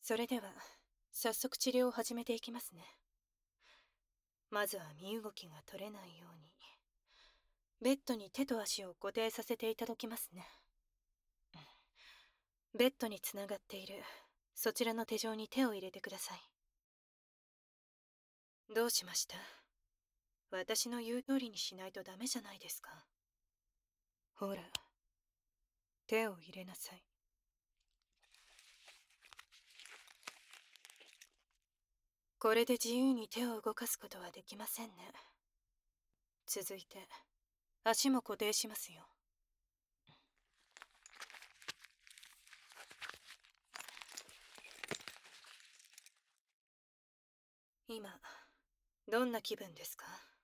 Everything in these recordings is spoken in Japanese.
それでは、早速治療を始めていきますね。まずは身動きが取れないように、ベッドに手と足を固定させていただきますね。ベッドにつながっている、そちらの手錠に手を入れてください。どうしました？私の言う通りにしないとダメじゃないですか。ほら、手を入れなさい。これで自由に手を動かすことはできませんね。続いて、足も固定しますよ。今、どんな気分ですか？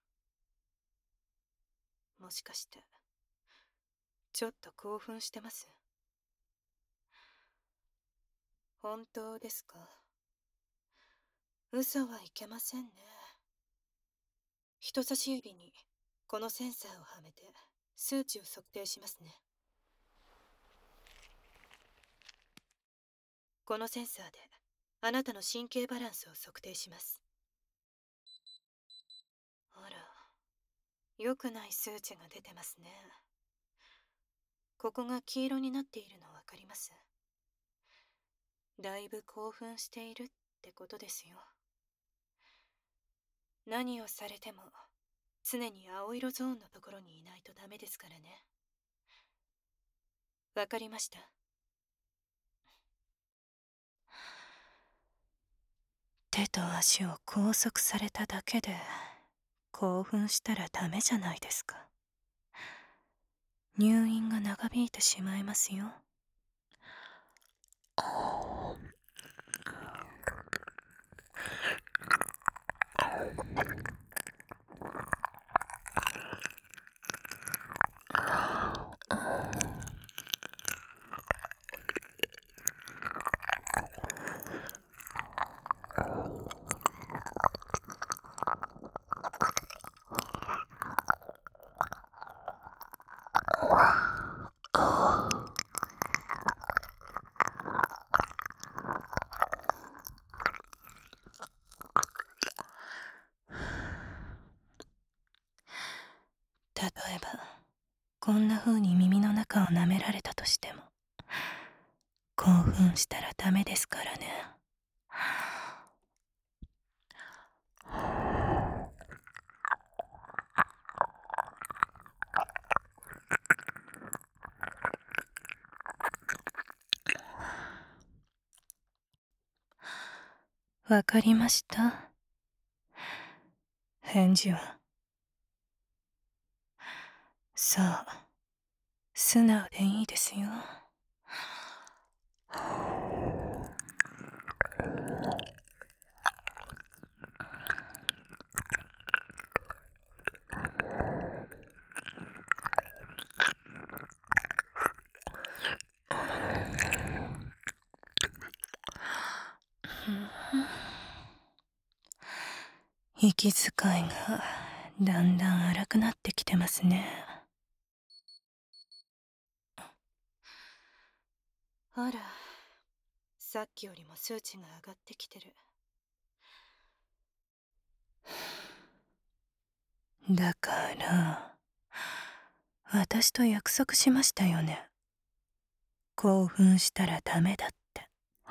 もしかして、ちょっと興奮してます？本当ですか？嘘はいけませんね。人差し指にこのセンサーをはめて数値を測定しますね。このセンサーであなたの神経バランスを測定します。あら、良くない数値が出てますね。ここが黄色になっているのわかります？だいぶ興奮しているってことですよ。何をされても常に青色ゾーンのところにいないとダメですからね。わかりました。手と足を拘束されただけで興奮したらダメじゃないですか。入院が長引いてしまいますよ。例えば、こんな風に耳の中を舐められたとしても、興奮したらダメですからね。わかりました？返事は。さあ、素直でいいですよ。息遣いがだんだん荒くなってきてますね。あら、さっきよりも数値が上がってきてる。だから私と約束しましたよね。興奮したらダメだって。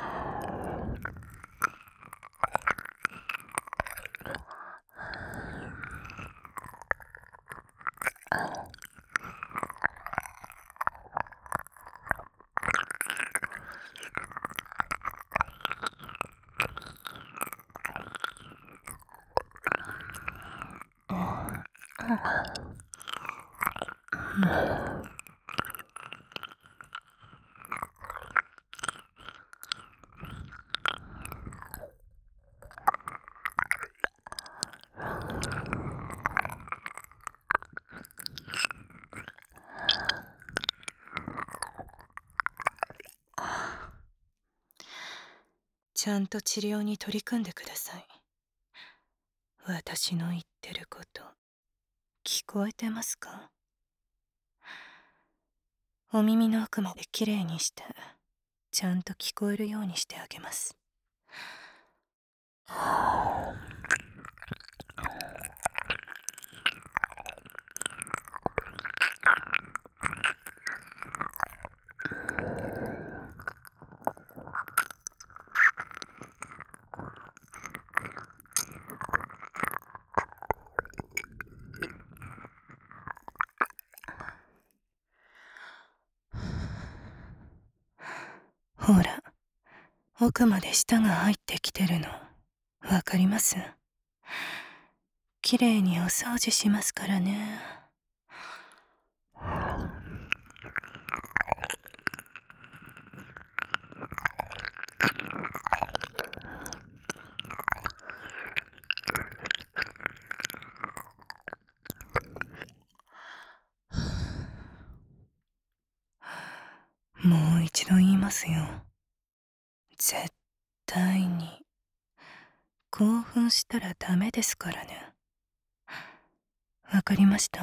ちゃんと治療に取り組んでください。私の言ってること聞こえてますか？お耳の奥まできれいにしてちゃんと聞こえるようにしてあげます。 ほら、奥まで舌が入ってきてるの、わかります？きれいにお掃除しますからね。もう一度言いますよ。絶対に興奮したらダメですからね。わかりました？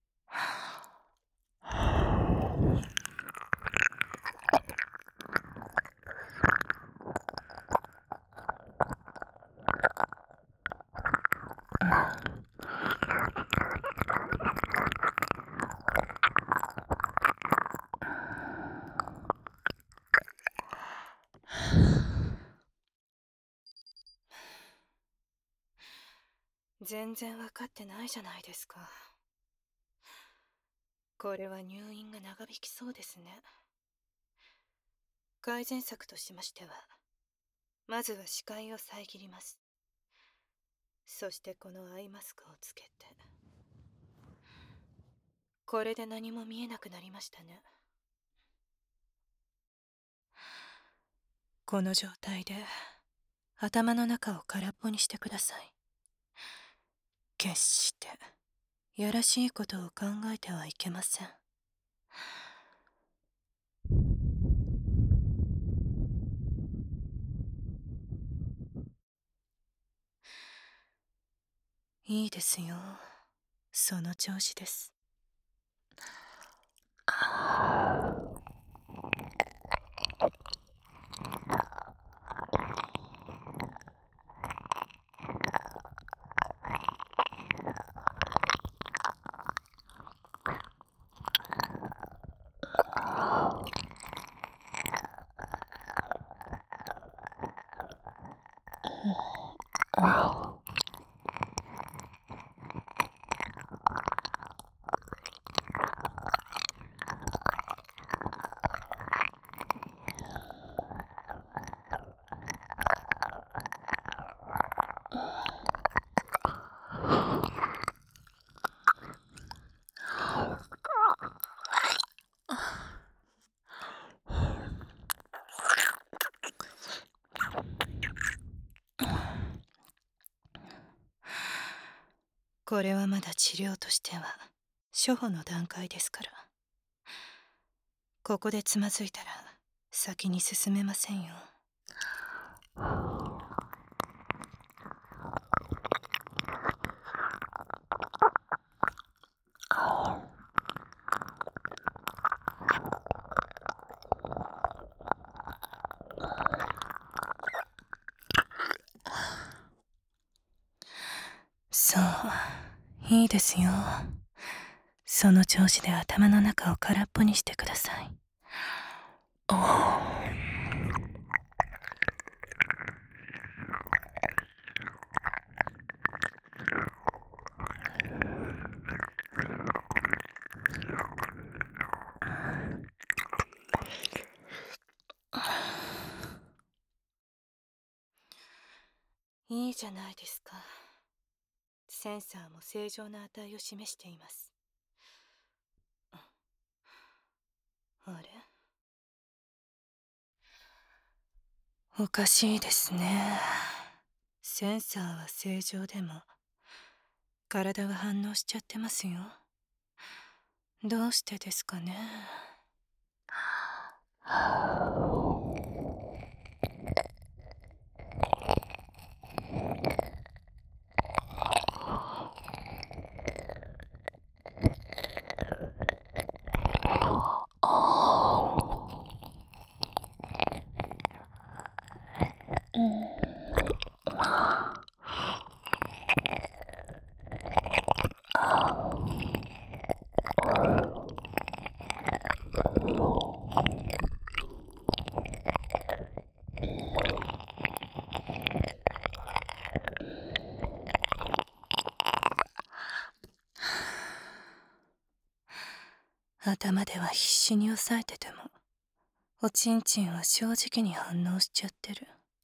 全然わかってないじゃないですか。これは入院が長引きそうですね。改善策としましては、まずは視界を遮ります。そしてこのアイマスクをつけて。これで何も見えなくなりましたね。この状態で頭の中を空っぽにしてください。決してやらしいことを考えてはいけません。いいですよ。その調子です。これはまだ治療としては初歩の段階ですから。ここでつまずいたら先に進めませんよ。そう、いいですよ。その調子で頭の中を空っぽにしてください。いいじゃないですか。センサーも正常な値を示しています。あれ？おかしいですね。センサーは正常でも体が反応しちゃってますよ。どうしてですかね。 頭では必死に抑えてても、おちんちんは正直に反応しちゃってる。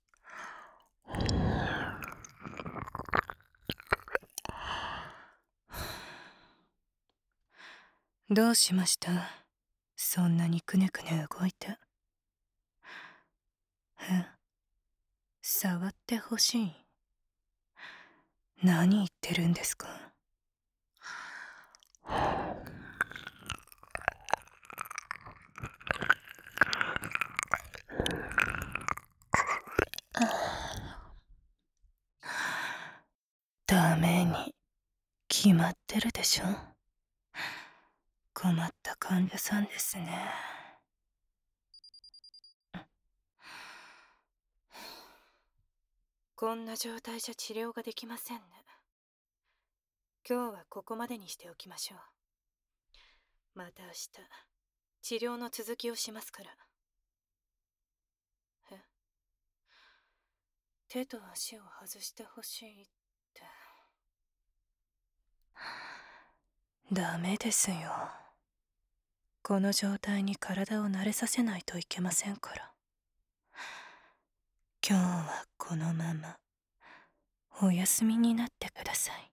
どうしました？そんなにくねくね動いて。触ってほしい？何言ってるんですか？ダメに決まってるでしょ。困った患者さんですね。こんな状態じゃ治療ができませんね。今日はここまでにしておきましょう。また明日治療の続きをしますから。手と足を外してほしいって。ダメですよ。この状態に体を慣れさせないといけませんから。今日はこのままお休みになってください。